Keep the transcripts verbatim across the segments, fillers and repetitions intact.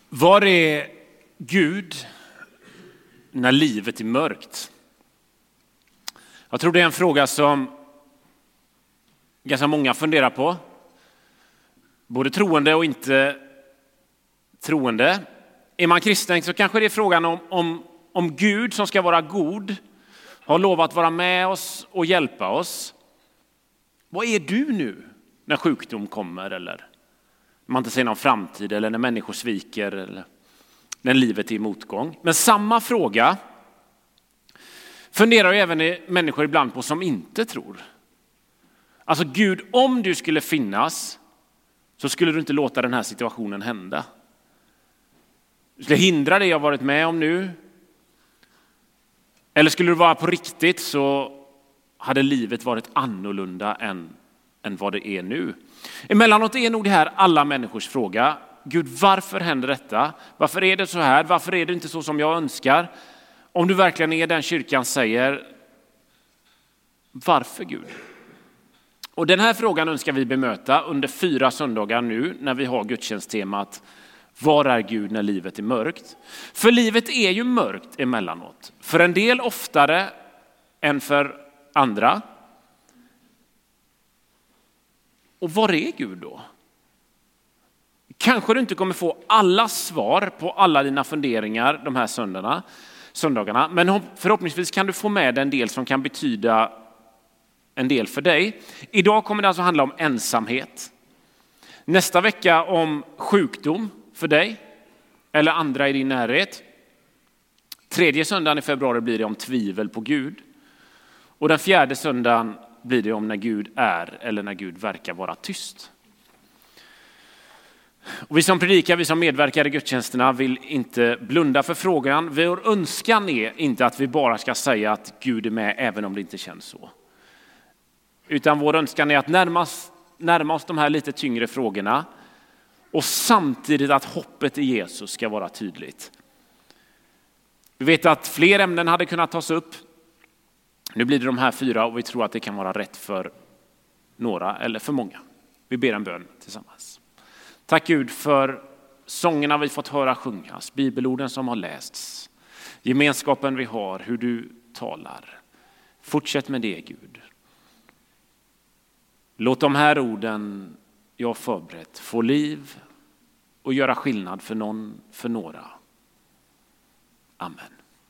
Var är Gud när livet är mörkt? Jag tror det är en fråga som ganska många funderar på. Både troende och inte troende. Är man kristen så kanske det är frågan om, om, om Gud som ska vara god har lovat vara med oss och hjälpa oss. Vad är du nu när sjukdom kommer eller man inte ser någon framtid eller när människor sviker eller när livet är i motgång? Men samma fråga funderar ju även människor ibland på som inte tror. Alltså Gud, om du skulle finnas så skulle du inte låta den här situationen hända. Du skulle hindra det jag varit med om nu. Eller skulle du vara på riktigt så hade livet varit annorlunda än, än vad det är nu. Emellanåt är nog det här alla människors fråga. Gud, varför händer detta? Varför är det så här? Varför är det inte så som jag önskar? Om du verkligen är den kyrkan säger, varför Gud? Och den här frågan önskar vi bemöta under fyra söndagar nu när vi har gudstjänsttemat var är Gud när livet är mörkt? För livet är ju mörkt emellanåt. För en del oftare än för andra. Och var är Gud då? Kanske du inte kommer få alla svar på alla dina funderingar de här söndagarna. söndagarna men förhoppningsvis kan du få med en del som kan betyda en del för dig. Idag kommer det alltså handla om ensamhet. Nästa vecka om sjukdom för dig eller andra i din närhet. Tredje söndagen i februari blir det om tvivel på Gud. Och den fjärde söndagen blir det om när Gud är eller när Gud verkar vara tyst. Och vi som predikar, vi som medverkar i gudstjänsterna vill inte blunda för frågan. Vår önskan är inte att vi bara ska säga att Gud är med även om det inte känns så. Utan vår önskan är att närma oss, närma oss de här lite tyngre frågorna och samtidigt att hoppet i Jesus ska vara tydligt. Vi vet att fler ämnen hade kunnat tas upp. Nu blir det de här fyra och vi tror att det kan vara rätt för några eller för många. Vi ber en bön tillsammans. Tack Gud för sångerna vi fått höra sjungas, bibelorden som har lästs, gemenskapen vi har, hur du talar. Fortsätt med det Gud. Låt de här orden jag förberett få liv och göra skillnad för någon, för några. Amen.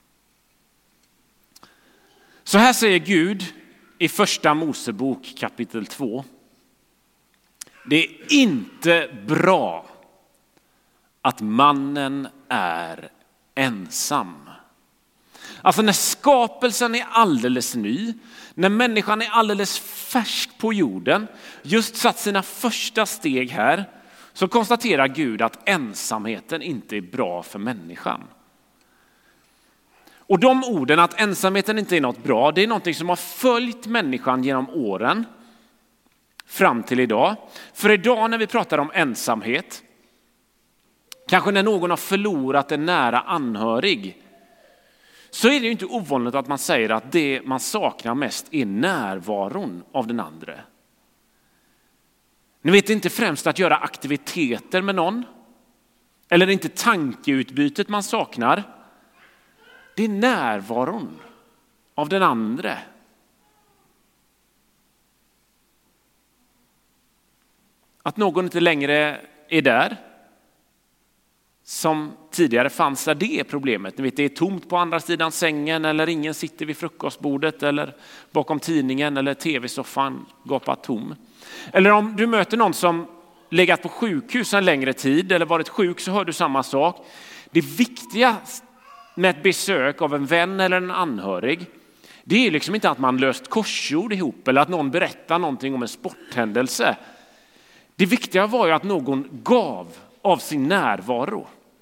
Så här säger Gud i första Mosebok kapitel två. Det är inte bra att mannen är ensam. Alltså när skapelsen är alldeles ny, när människan är alldeles färsk på jorden, just satt sina första steg här, så konstaterar Gud att ensamheten inte är bra för människan. Och de orden att ensamheten inte är något bra, det är något som har följt människan genom åren fram till idag. För idag när vi pratar om ensamhet, kanske när någon har förlorat en nära anhörig, så är det ju inte ovanligt att man säger att det man saknar mest är närvaron av den andra. Ni vet, inte främst att göra aktiviteter med någon, eller inte tankeutbytet man saknar. Det är närvaron av den andra. Att någon inte längre är där som tidigare fanns där, det är problemet. Ni vet, det är tomt på andra sidan sängen eller ingen sitter vid frukostbordet eller bakom tidningen eller tv-soffan gapar tom. Eller om du möter någon som legat på sjukhus en längre tid eller varit sjuk, så hör du samma sak. Det viktiga med ett besök av en vän eller en anhörig, det är liksom inte att man löst korsord ihop eller att någon berättar någonting om en sporthändelse. Det viktiga var ju att någon gav av sin närvaro.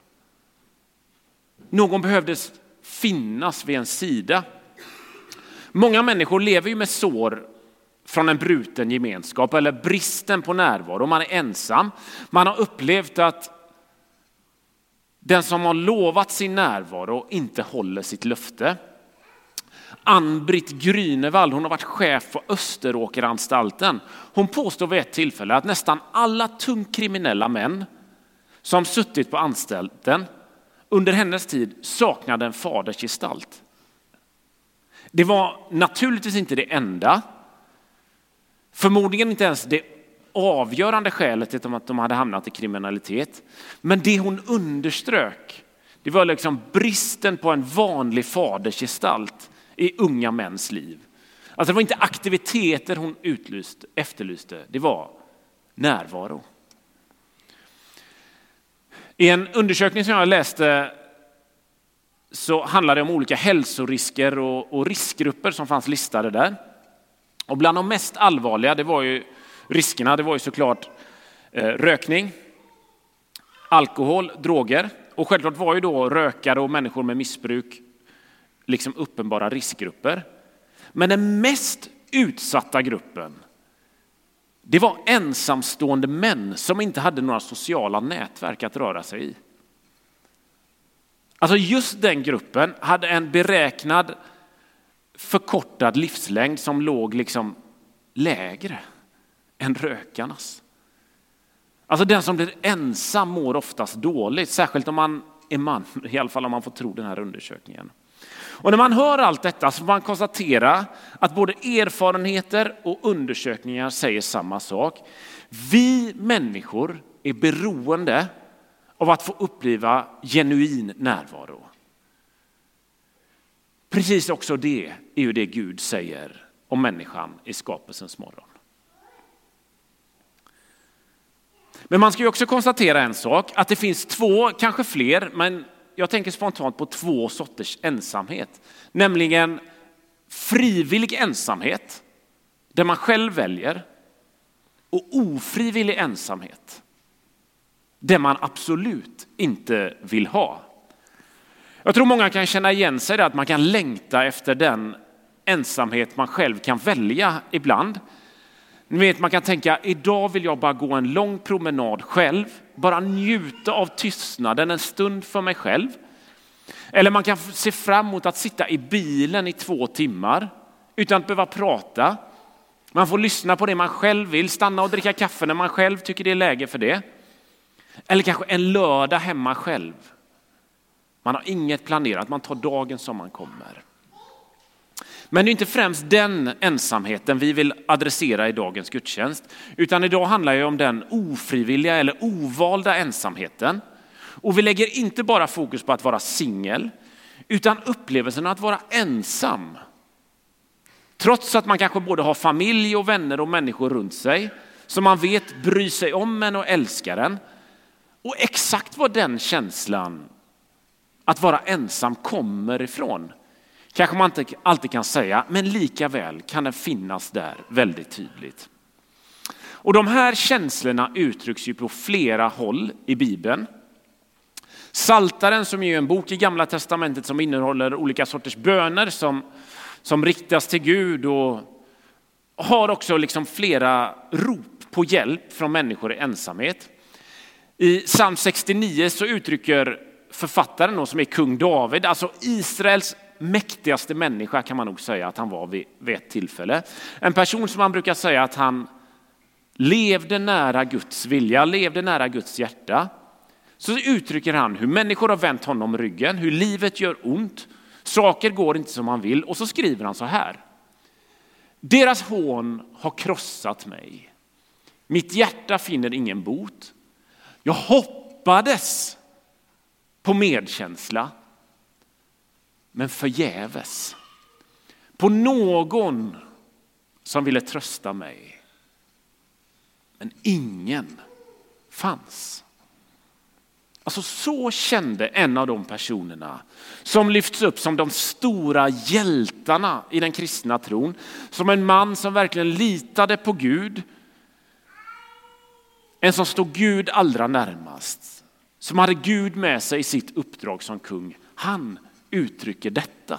Någon behövdes finnas vid en sida. Många människor lever ju med sår från en bruten gemenskap eller bristen på närvaro. Man är ensam. Man har upplevt att den som har lovat sin närvaro inte håller sitt löfte. Ann-Britt Grünewald, hon har varit chef på Österåkeranstalten. Hon påstår vid ett tillfälle att nästan alla tungt kriminella män som suttit på anstalten under hennes tid saknade en fadersgestalt. Det var naturligtvis inte det enda, förmodligen inte ens det avgörande skälet till att de hade hamnat i kriminalitet. Men det hon underströk, det var liksom bristen på en vanlig fadersgestalt i unga mäns liv. Alltså det var inte aktiviteter hon utlyste, efterlyste, det var närvaro. I en undersökning som jag läste så handlar det om olika hälsorisker och, och riskgrupper som fanns listade där. Och bland de mest allvarliga, det var ju riskerna, det var ju såklart eh, rökning, alkohol, droger. Och självklart var ju då rökare och människor med missbruk liksom uppenbara riskgrupper. Men den mest utsatta gruppen, det var ensamstående män som inte hade några sociala nätverk att röra sig i. Alltså just den gruppen hade en beräknad förkortad livslängd som låg liksom lägre än rökarnas. Alltså den som blir ensam mår oftast dåligt, särskilt om man är man, i alla fall om man får tro den här undersökningen. Och när man hör allt detta så får man konstatera att både erfarenheter och undersökningar säger samma sak. Vi människor är beroende av att få uppleva genuin närvaro. Precis också det är ju det Gud säger om människan i skapelsens morgon. Men man ska ju också konstatera en sak, att det finns två, kanske fler, men jag tänker spontant på två sorters ensamhet. Nämligen frivillig ensamhet, där man själv väljer, och ofrivillig ensamhet, där man absolut inte vill ha. Jag tror många kan känna igen sig där, att man kan längta efter den ensamhet man själv kan välja ibland. Ni vet, man kan tänka, idag vill jag bara gå en lång promenad själv, bara njuta av tystnaden en stund för mig själv. Eller man kan se fram emot att sitta i bilen i två timmar utan att behöva prata. Man får lyssna på det man själv vill, stanna och dricka kaffe när man själv tycker det är läge för det. Eller kanske en lördag hemma själv. Man har inget planerat, man tar dagen som man kommer. Men det är inte främst den ensamheten vi vill adressera i dagens gudstjänst. Utan idag handlar det om den ofrivilliga eller ovalda ensamheten. Och vi lägger inte bara fokus på att vara singel, utan upplevelsen att vara ensam. Trots att man kanske både har familj och vänner och människor runt sig som man vet bryr sig om en och älskar en. Och exakt vad den känslan att vara ensam kommer ifrån kanske man inte alltid kan säga, men lika väl kan den finnas där väldigt tydligt. Och de här känslorna uttrycks ju på flera håll i Bibeln. Psaltaren, som är en bok i Gamla testamentet som innehåller olika sorters böner som, som riktas till Gud, och har också liksom flera rop på hjälp från människor i ensamhet. I psalm sextionio så uttrycker författaren då, som är kung David, alltså Israels mäktigaste människa kan man nog säga att han var vid, vid ett tillfälle. En person som man brukar säga att han levde nära Guds vilja, levde nära Guds hjärta. Så uttrycker han hur människor har vänt honom ryggen, hur livet gör ont, saker går inte som han vill, och så skriver han så här: deras hån har krossat mig, mitt hjärta finner ingen bot. Jag hoppades på medkänsla, men förgäves. På någon som ville trösta mig, men ingen fanns. Alltså så kände en av de personerna som lyfts upp som de stora hjältarna i den kristna tron. Som en man som verkligen litade på Gud. En som stod Gud allra närmast. Som hade Gud med sig i sitt uppdrag som kung. Han uttrycker detta.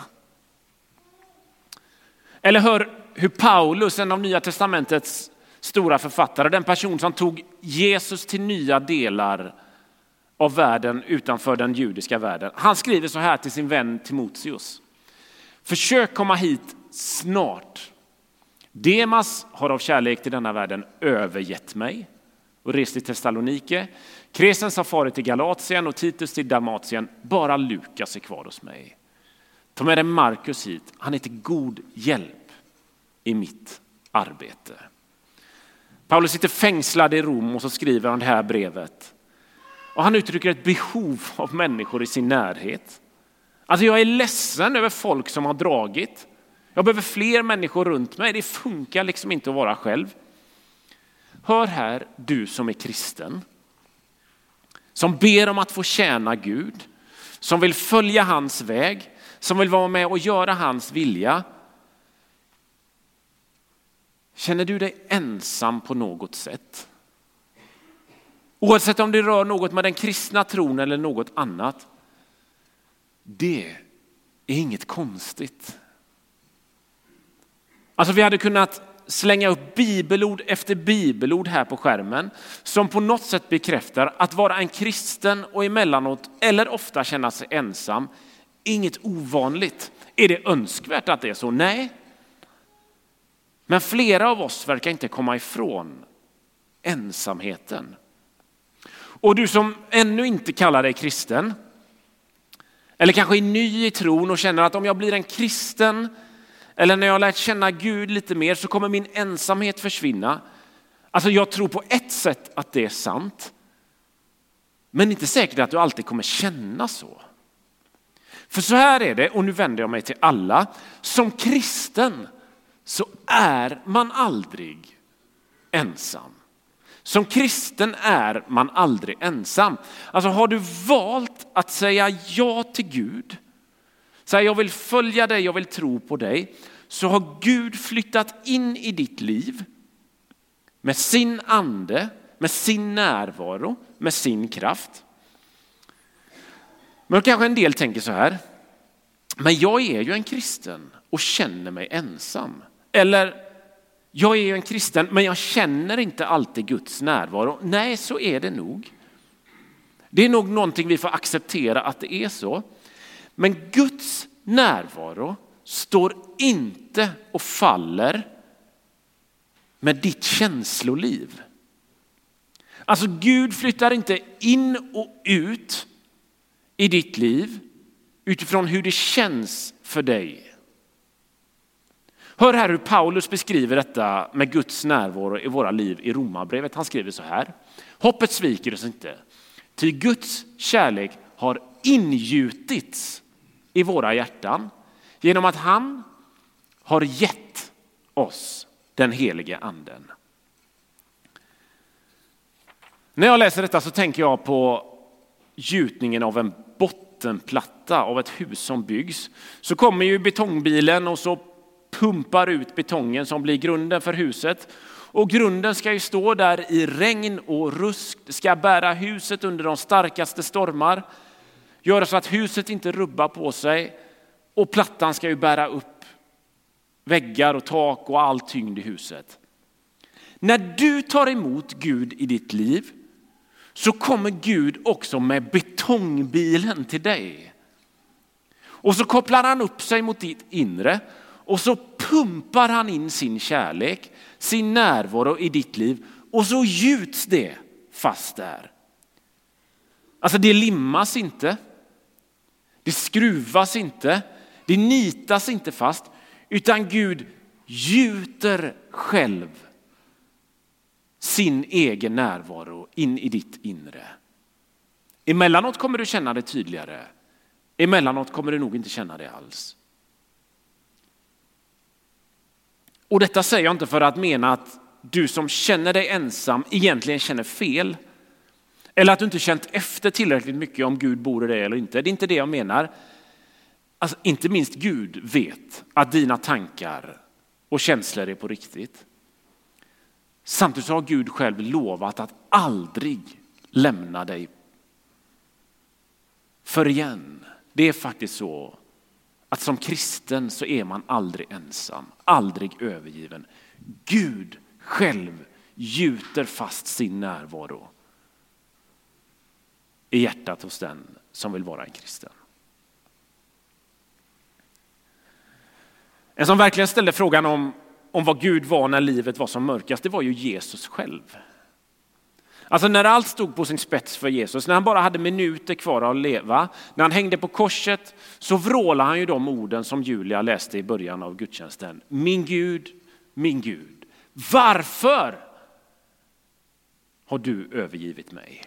Eller hör hur Paulus, en av Nya testamentets stora författare, den person som tog Jesus till nya delar av världen utanför den judiska världen. Han skriver så här till sin vän Timoteus: försök komma hit snart. Demas har av kärlek till denna världen övergett mig och rest till Thessalonike. Crescens har farit till Galatien och Titus till Dalmatien. Bara Lukas är kvar hos mig. Ta med dig Markus hit. Han är till god hjälp i mitt arbete. Paulus sitter fängslad i Rom och så skriver han det här brevet. Och han uttrycker ett behov av människor i sin närhet. Alltså jag är ledsen över folk som har dragit. Jag behöver fler människor runt mig. Det funkar liksom inte att vara själv. Hör här, du som är kristen. Som ber om att få tjäna Gud. Som vill följa hans väg. Som vill vara med och göra hans vilja. Känner du dig ensam på något sätt? Oavsett om det rör något med den kristna tron eller något annat. Det är inget konstigt. Alltså vi hade kunnat slänga upp bibelord efter bibelord här på skärmen. Som på något sätt bekräftar att vara en kristen och emellanåt eller ofta känna sig ensam. Inget ovanligt. Är det önskvärt att det är så? Nej. Men flera av oss verkar inte komma ifrån ensamheten. Och du som ännu inte kallar dig kristen, eller kanske är ny i tron och känner att om jag blir en kristen, eller när jag har lärt känna Gud lite mer så kommer min ensamhet försvinna. Alltså jag tror på ett sätt att det är sant, men inte säkert att du alltid kommer känna så. För så här är det, och nu vänder jag mig till alla, som kristen så är man aldrig ensam. Som kristen är man aldrig ensam. Alltså har du valt att säga ja till Gud, säga jag vill följa dig, jag vill tro på dig, så har Gud flyttat in i ditt liv med sin ande, med sin närvaro, med sin kraft. Men kanske en del tänker så här, men jag är ju en kristen och känner mig ensam. Eller jag är ju en kristen men jag känner inte alltid Guds närvaro. Nej, så är det nog. Det är nog någonting vi får acceptera att det är så. Men Guds närvaro står inte och faller med ditt känsloliv. Alltså Gud flyttar inte in och ut i ditt liv utifrån hur det känns för dig. Hör här hur Paulus beskriver detta med Guds närvaro i våra liv i Romarbrevet. Han skriver så här. Hoppet sviker oss inte. Ty Guds kärlek har ingjutits i våra hjärtan genom att han har gett oss den helige anden. När jag läser detta så tänker jag på gjutningen av en bottenplatta av ett hus som byggs. Så kommer ju betongbilen och så pumpar ut betongen som blir grunden för huset. Och grunden ska ju stå där i regn och rusk. Det ska bära huset under de starkaste stormar. Göra så att huset inte rubbar på sig. Och plattan ska ju bära upp väggar och tak och all tyngd i huset. När du tar emot Gud i ditt liv så kommer Gud också med betongbilen till dig. Och så kopplar han upp sig mot ditt inre. Och så pumpar han in sin kärlek, sin närvaro i ditt liv. Och så gjuts det fast där. Alltså det limmas inte. Det skruvas inte. Det nitas inte fast. Utan Gud gjuter själv sin egen närvaro in i ditt inre. Emellanåt kommer du känna det tydligare. Emellanåt kommer du nog inte känna det alls. Och detta säger jag inte för att mena att du som känner dig ensam egentligen känner fel. Eller att du inte känt efter tillräckligt mycket om Gud bor i dig eller inte. Det är inte det jag menar. Alltså, inte minst Gud vet att dina tankar och känslor är på riktigt. Samtidigt har Gud själv lovat att aldrig lämna dig. För igen, det är faktiskt så att som kristen så är man aldrig ensam, aldrig övergiven. Gud själv gjuter fast sin närvaro i hjärtat hos den som vill vara en kristen. En som verkligen ställde frågan om, om vad Gud var när livet var som mörkast, det var ju Jesus själv. Alltså när allt stod på sin spets för Jesus, när han bara hade minuter kvar att leva, när han hängde på korset, så vrålade han ju de orden som Julia läste i början av gudstjänsten. Min Gud, min Gud, varför har du övergivit mig?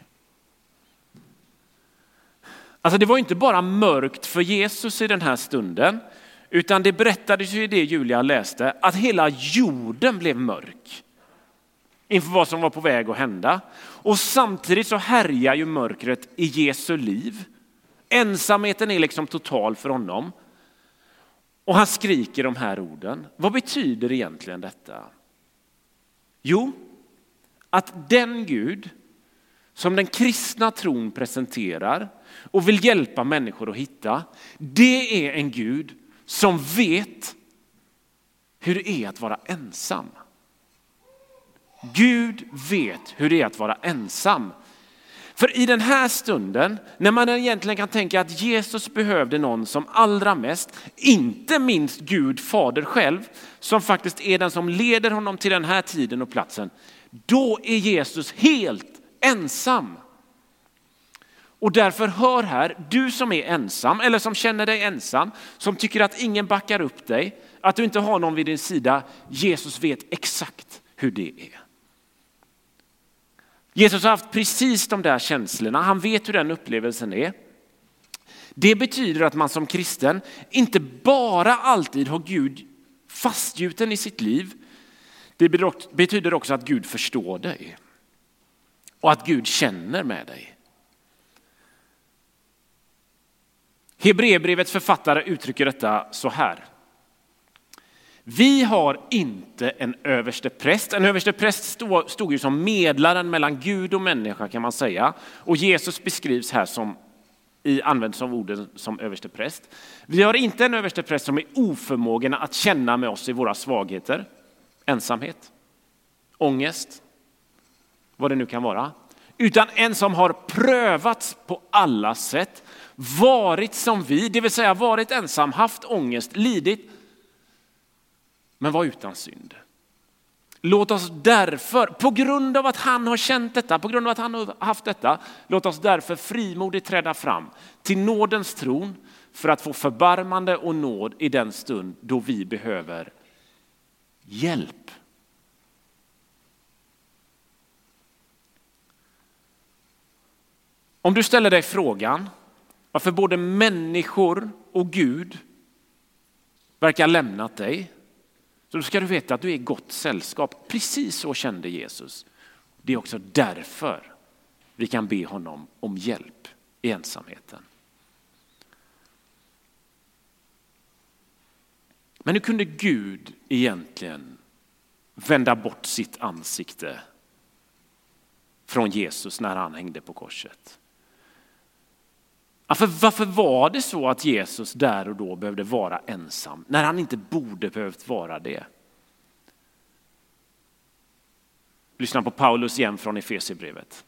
Alltså det var inte bara mörkt för Jesus i den här stunden, utan det berättades ju i det Julia läste att hela jorden blev mörk inför vad som var på väg att hända. Och samtidigt så härjar ju mörkret i Jesu liv. Ensamheten är liksom total för honom. Och han skriker de här orden. Vad betyder egentligen detta? Jo, att den Gud som den kristna tron presenterar och vill hjälpa människor att hitta, det är en Gud som vet hur det är att vara ensam. Gud vet hur det är att vara ensam. För i den här stunden, när man egentligen kan tänka att Jesus behövde någon som allra mest, inte minst Gud fader själv, som faktiskt är den som leder honom till den här tiden och platsen, då är Jesus helt ensam. Och därför hör här, du som är ensam eller som känner dig ensam, som tycker att ingen backar upp dig, att du inte har någon vid din sida, Jesus vet exakt hur det är. Jesus har haft precis de där känslorna, han vet hur den upplevelsen är. Det betyder att man som kristen inte bara alltid har Gud fastgjuten i sitt liv. Det betyder också att Gud förstår dig och att Gud känner med dig. Hebreerbrevets författare uttrycker detta så här. Vi har inte en överste präst. En överste präst stod, stod ju som medlaren mellan Gud och människa kan man säga. Och Jesus beskrivs här som, i används som orden som överste präst. Vi har inte en överste präst som är oförmågen att känna med oss i våra svagheter. Ensamhet, ångest, vad det nu kan vara. Utan en som har prövats på alla sätt. Varit som vi, det vill säga varit ensam, haft ångest, lidit. Men var utan synd. Låt oss därför, på grund av att han har känt detta, på grund av att han har haft detta, låt oss därför frimodigt träda fram till nådens tron för att få förbarmande och nåd i den stund då vi behöver hjälp. Om du ställer dig frågan varför både människor och Gud verkar ha lämnat dig, så då ska du veta att du är i gott sällskap. Precis så kände Jesus. Det är också därför vi kan be honom om hjälp i ensamheten. Men hur kunde Gud egentligen vända bort sitt ansikte från Jesus när han hängde på korset? Varför, varför var det så att Jesus där och då behövde vara ensam när han inte borde behövt vara det? Lyssna på Paulus igen från Efesierbrevet.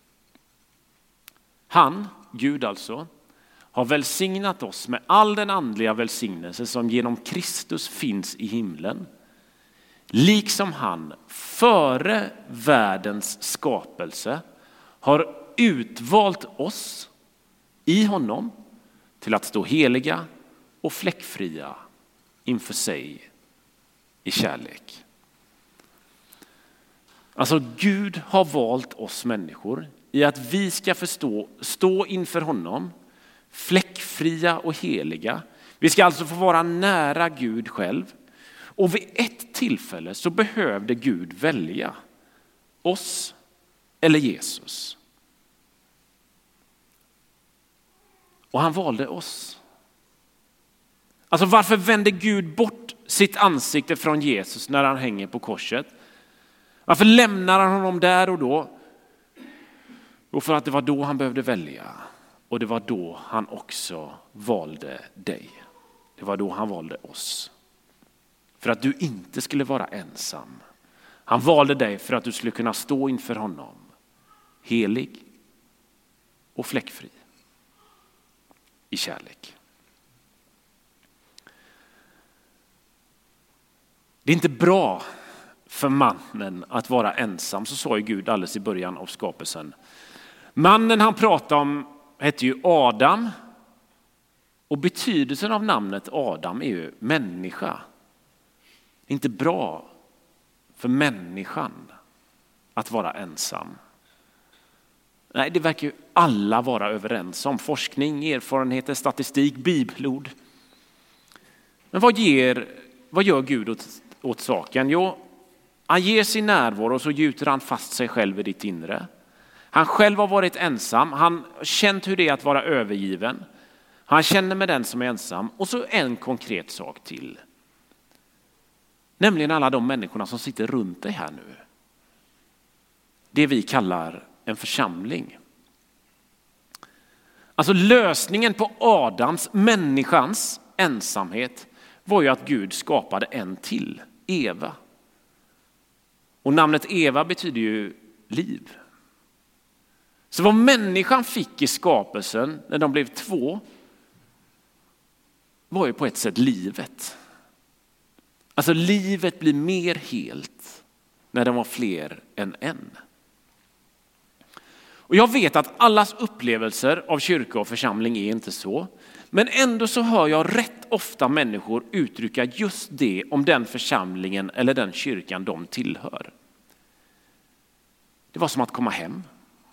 Han, Gud alltså, har välsignat oss med all den andliga välsignelse som genom Kristus finns i himlen. Liksom han före världens skapelse har utvalt oss i honom till att stå heliga och fläckfria inför sig i kärlek. Alltså Gud har valt oss människor i att vi ska förstå, stå inför honom fläckfria och heliga. Vi ska alltså få vara nära Gud själv. Och vid ett tillfälle så behövde Gud välja oss eller Jesus. Och han valde oss. Alltså varför vände Gud bort sitt ansikte från Jesus när han hänger på korset? Varför lämnar han honom där och då? Och för att det var då han behövde välja. Och det var då han också valde dig. Det var då han valde oss. För att du inte skulle vara ensam. Han valde dig för att du skulle kunna stå inför honom. Helig och fläckfri. I kärlek. Det är inte bra för mannen att vara ensam, så sa ju Gud alldeles i början av skapelsen. Mannen han pratade om hette ju Adam. Och betydelsen av namnet Adam är ju människa. Det är inte bra för människan att vara ensam. Nej, det verkar ju alla vara överens om. Forskning, erfarenheter, statistik, bibelord. Men vad, ger, vad gör Gud åt, åt saken? Jo, han ger sin närvaro och så gjuter han fast sig själv i ditt inre. Han själv har varit ensam. Han har känt hur det är att vara övergiven. Han känner med den som är ensam. Och så en konkret sak till. Nämligen alla de människorna som sitter runt dig här nu. Det vi kallar en församling. Alltså lösningen på Adams, människans ensamhet var ju att Gud skapade en till, Eva. Och namnet Eva betyder ju liv. Så vad människan fick i skapelsen när de blev två var ju på ett sätt livet. Alltså livet blir mer helt när de var fler än en. Och jag vet att allas upplevelser av kyrka och församling är inte så. Men ändå så hör jag rätt ofta människor uttrycka just det om den församlingen eller den kyrkan de tillhör. Det var som att komma hem.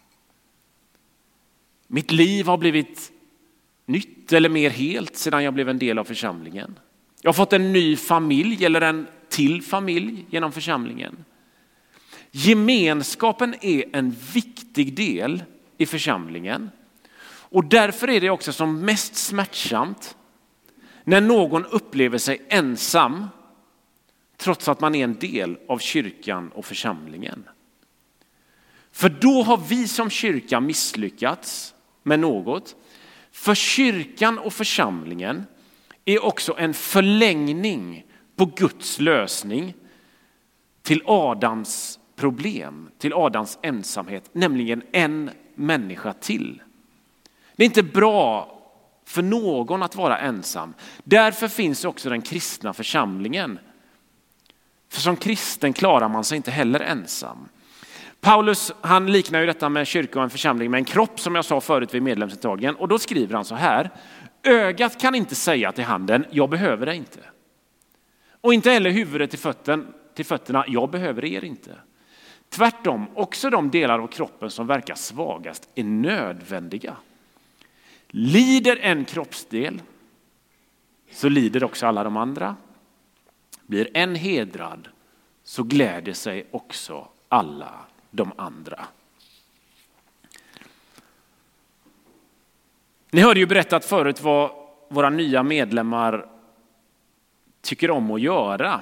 Mitt liv har blivit nytt eller mer helt sedan jag blev en del av församlingen. Jag har fått en ny familj eller en till familj genom församlingen. Gemenskapen är en viktig del i församlingen. Och därför är det också som mest smärtsamt när någon upplever sig ensam trots att man är en del av kyrkan och församlingen. För då har vi som kyrka misslyckats med något. För kyrkan och församlingen är också en förlängning på Guds lösning till Adams problem, till Adams ensamhet, nämligen en människa till. Det är inte bra för någon att vara ensam. Därför finns också den kristna församlingen. För som kristen klarar man sig inte heller ensam. Paulus han liknar ju detta med kyrka och en församling med en kropp, som jag sa förut vid medlemsuttagningen. Och då skriver han så här: ögat kan inte säga till handen, jag behöver det inte. Och inte heller huvudet till, fötten, till fötterna, jag behöver er inte. Tvärtom, också de delar av kroppen som verkar svagast är nödvändiga. Lider en kroppsdel så lider också alla de andra. Blir en hedrad så gläder sig också alla de andra. Ni hörde ju berättat förut vad våra nya medlemmar tycker om att göra.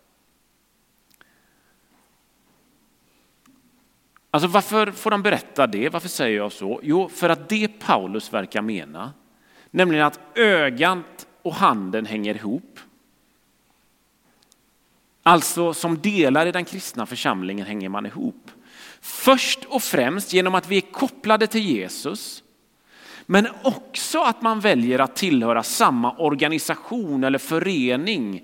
Alltså varför får de berätta det? Varför säger jag så? Jo, för att det Paulus verkar mena, nämligen att ögat och handen hänger ihop. Alltså som delar i den kristna församlingen hänger man ihop. Först och främst genom att vi är kopplade till Jesus. Men också att man väljer att tillhöra samma organisation eller förening.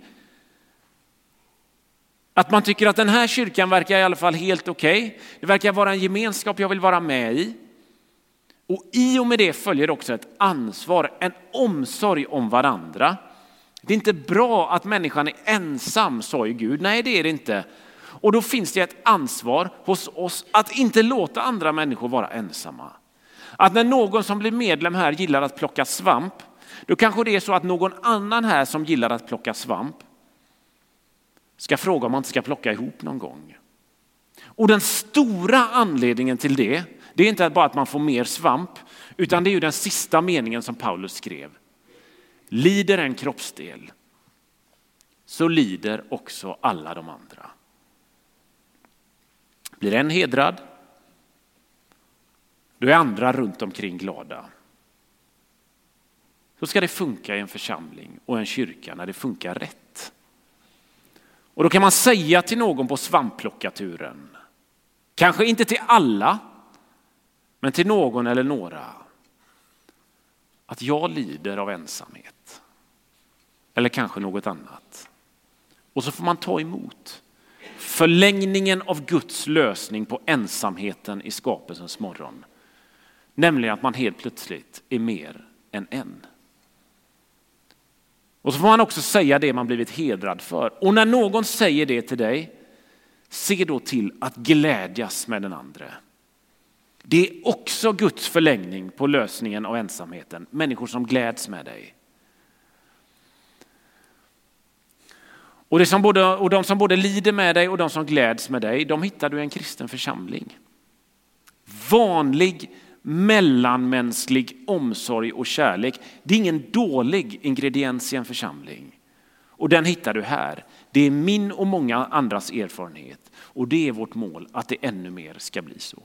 Att man tycker att den här kyrkan verkar i alla fall helt okej. Okay. Det verkar vara en gemenskap jag vill vara med i. Och i och med det följer också ett ansvar, en omsorg om varandra. Det är inte bra att människan är ensam, sa ju Gud. Nej, det är det inte. Och då finns det ett ansvar hos oss att inte låta andra människor vara ensamma. Att när någon som blir medlem här gillar att plocka svamp, då kanske det är så att någon annan här som gillar att plocka svamp ska fråga om man inte ska plocka ihop någon gång. Och den stora anledningen till det, det är inte bara att man får mer svamp, utan det är ju den sista meningen som Paulus skrev. Lider en kroppsdel, så lider också alla de andra. Blir en hedrad, då är andra runt omkring glada. Så ska det funka i en församling och en kyrka när det funkar rätt. Och då kan man säga till någon på svampplockarturen, kanske inte till alla, men till någon eller några, att jag lider av ensamhet. Eller kanske något annat. Och så får man ta emot. förlängningen av Guds lösning på ensamheten i skapelsens morgon. Nämligen att man helt plötsligt är mer än en. Och så får man också säga det man blivit hedrad för. Och när någon säger det till dig, se då till att glädjas med den andra. Det är också Guds förlängning på lösningen av ensamheten. Människor som gläds med dig. Och, det som både, och de som både lider med dig och de som gläds med dig, de hittar du i en kristen församling. Vanlig mellanmänsklig omsorg och kärlek. Det är ingen dålig ingrediens i en församling. Och den hittar du här. Det är min och många andras erfarenhet. Och det är vårt mål att det ännu mer ska bli så.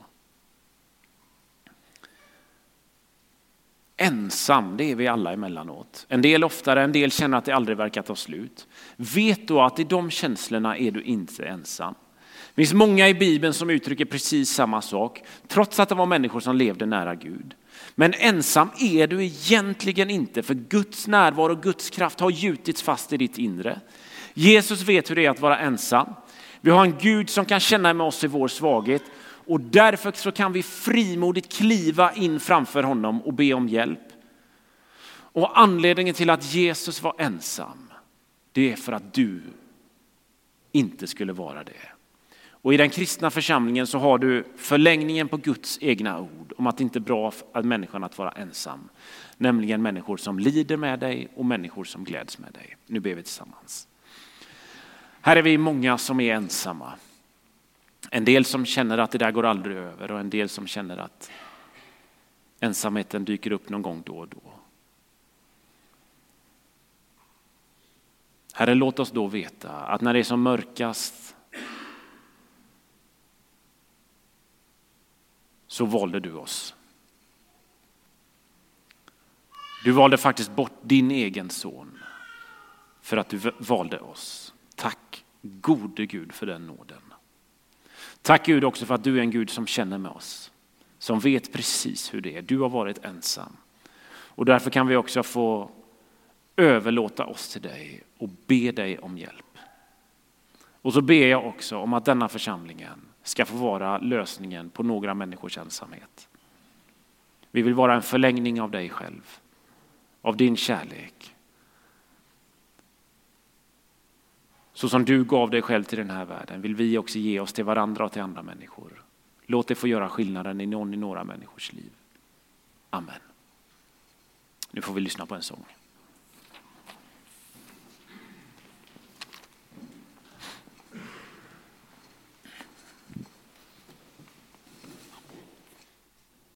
Ensam, det är vi alla emellanåt. En del oftare, en del känner att det aldrig verkar ta slut. Vet då att i de känslorna är du inte ensam. Det finns många i Bibeln som uttrycker precis samma sak, trots att det var människor som levde nära Gud. Men ensam är du egentligen inte, för Guds närvaro och Guds kraft har gjutits fast i ditt inre. Jesus vet hur det är att vara ensam. Vi har en Gud som kan känna med oss i vår svaghet. Och därför så kan vi frimodigt kliva in framför honom och be om hjälp. Och anledningen till att Jesus var ensam, det är för att du inte skulle vara det. Och i den kristna församlingen så har du förlängningen på Guds egna ord om att det inte är bra för människan att vara ensam. Nämligen människor som lider med dig och människor som gläds med dig. Nu ber vi tillsammans. Här är vi många som är ensamma. En del som känner att det där går aldrig över och en del som känner att ensamheten dyker upp någon gång då och då. Herre, låt oss då veta att när det är som mörkast så valde du oss. Du valde faktiskt bort din egen son för att du valde oss. Tack gode Gud för den nåden. Tack Gud också för att du är en Gud som känner med oss. Som vet precis hur det är. Du har varit ensam. Och därför kan vi också få överlåta oss till dig och be dig om hjälp. Och så ber jag också om att denna församlingen ska få vara lösningen på några människors ensamhet. Vi vill vara en förlängning av dig själv. Av din kärlek. Så som du gav dig själv till den här världen vill vi också ge oss till varandra och till andra människor. Låt det få göra skillnaden i någon i några människors liv. Amen. Nu får vi lyssna på en sång.